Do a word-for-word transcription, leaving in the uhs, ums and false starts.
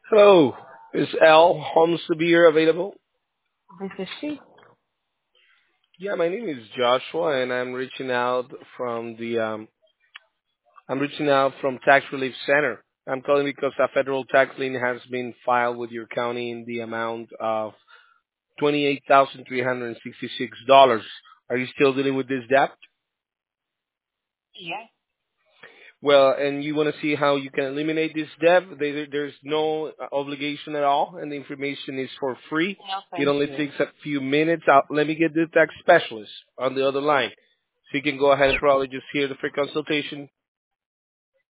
Hello, is Al Holmes to be here available? This is she. Yeah, my name is Joshua, and I'm reaching out from the um, I'm reaching out from Tax Relief Center. I'm calling because a federal tax lien has been filed with your county in the amount of twenty-eight thousand three hundred sixty-six dollars. Are you still dealing with this debt? Yes. Well, and you want to see how you can eliminate this debt? There, there's no uh, obligation at all, and the information is for free. No, It thank only you. takes a few minutes. Out. Let me get the tax specialist on the other line, so you can go ahead and probably just hear the free consultation